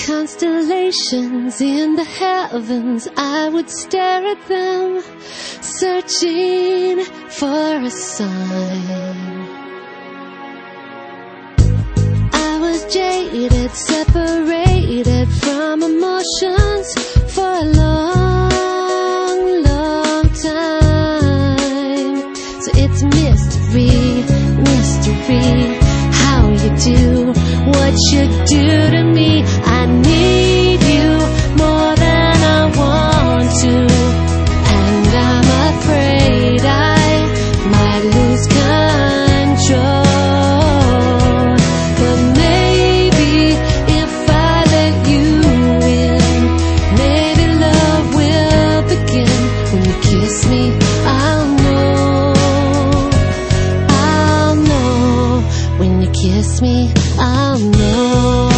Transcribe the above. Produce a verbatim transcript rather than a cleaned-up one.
constellations in the heavens, I would stare at them, searching for a sign. I was jaded, separated from emotions for a long, long time. So it's mystery, mystery, how you do what you do to me. I need you more than I want to, and I'm afraid I might lose control. But maybe if I let you in, maybe love will begin. When you kiss me, I'll know, I'll know. When you kiss me, I'll know.